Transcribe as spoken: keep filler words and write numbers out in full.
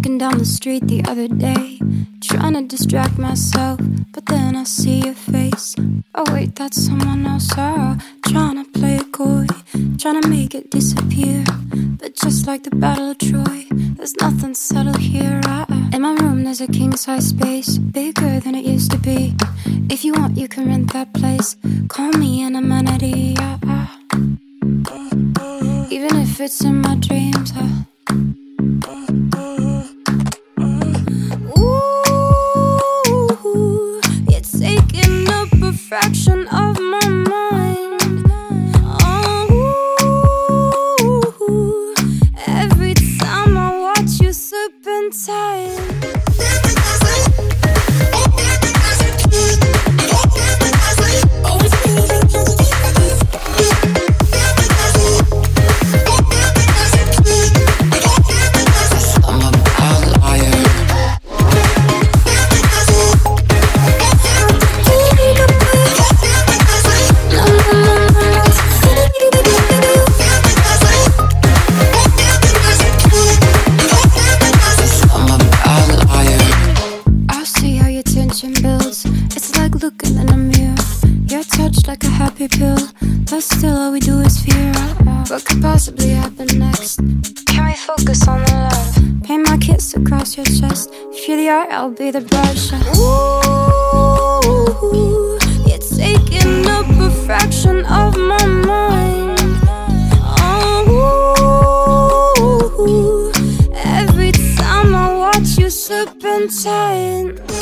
walking down the street the other day, trying to distract myself, but then I see your face. Oh wait, that's someone else. Oh, trying to play it coy, trying to make it disappear. But just like the Battle of Troy, there's nothing subtle here. uh, In my room there's a king-size space, bigger than it used to be. If you want you can rent that place, call me an amenity. uh, uh. Even if it's in my dreams. uh. Ooh, you're taking up a fraction of my mind. Oh, every time I watch you serpentine. Builds. It's like looking in a mirror. You're touched like a happy pill, but still all we do is fear. What could possibly happen next? Can we focus on the love? Paint my kiss across your chest. If you're the art, I'll be the brush. Ooh, you're taking up a fraction of my mind. Oh, every time I watch you serpentine.